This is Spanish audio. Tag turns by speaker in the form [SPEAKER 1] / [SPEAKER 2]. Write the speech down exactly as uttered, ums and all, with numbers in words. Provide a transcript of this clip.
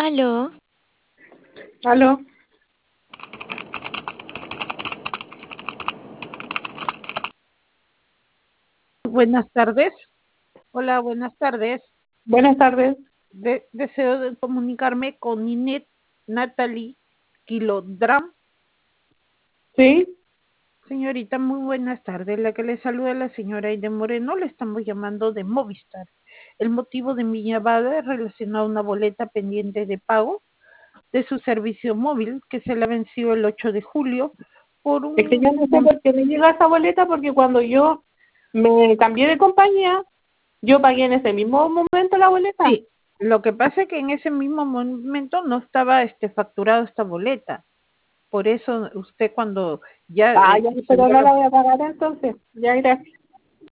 [SPEAKER 1] Aló,
[SPEAKER 2] Aló,
[SPEAKER 3] Buenas tardes. Hola, buenas tardes.
[SPEAKER 2] buenas tardes.
[SPEAKER 3] De- deseo de comunicarme con Ninette Natalie Kilodram.
[SPEAKER 2] Sí,
[SPEAKER 3] Señorita, muy buenas tardes. La que le saluda la señora Aide Moreno. Le estamos llamando de Movistar. El motivo de mi llamada es relacionado a una boleta pendiente de pago de su servicio móvil que se le venció el ocho de julio por
[SPEAKER 2] es que yo no sé
[SPEAKER 3] un...
[SPEAKER 2] por qué me llega esa boleta, porque cuando yo me cambié de compañía, yo pagué en ese mismo momento la boleta.
[SPEAKER 3] Sí, lo que pasa es que en ese mismo momento no estaba este facturado esta boleta. Por eso usted cuando ya
[SPEAKER 2] Ah,
[SPEAKER 3] eh,
[SPEAKER 2] ya, pero
[SPEAKER 3] sucedió
[SPEAKER 2] no
[SPEAKER 3] lo...
[SPEAKER 2] la voy a pagar entonces. Ya irá.